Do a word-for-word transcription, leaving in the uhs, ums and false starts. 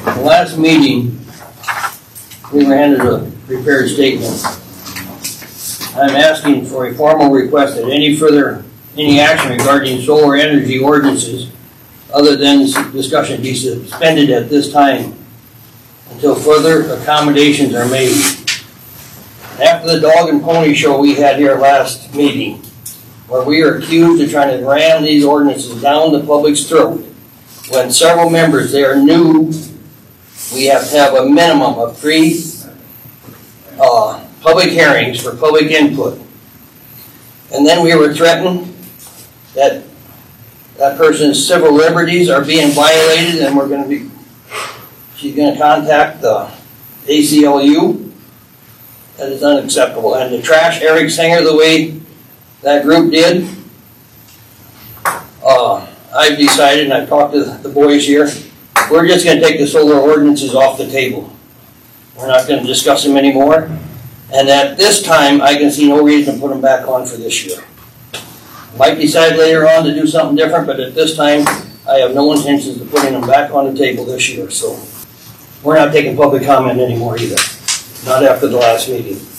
The last meeting, we were handed a prepared statement. I'm asking for a formal request that any further, any action regarding solar energy ordinances other than this discussion be suspended at this time until further accommodations are made. After the dog and pony show we had here last meeting, where we are accused of trying to ram these ordinances down the public's throat, when several members there knew we have to have a minimum of three uh, public hearings for public input. And then we were threatened that that person's civil liberties are being violated, and we're going to be, she's going to contact the A C L U. That is unacceptable. And to trash Eric Singer the way that group did, uh, I've decided, and I've talked to the boys here, we're just going to take the solar ordinances off the table. We're not going to discuss them anymore. And at this time, I can see no reason to put them back on for this year. Might decide later on to do something different, but at this time, I have no intentions of putting them back on the table this year. So we're not taking public comment anymore either. Not after the last meeting.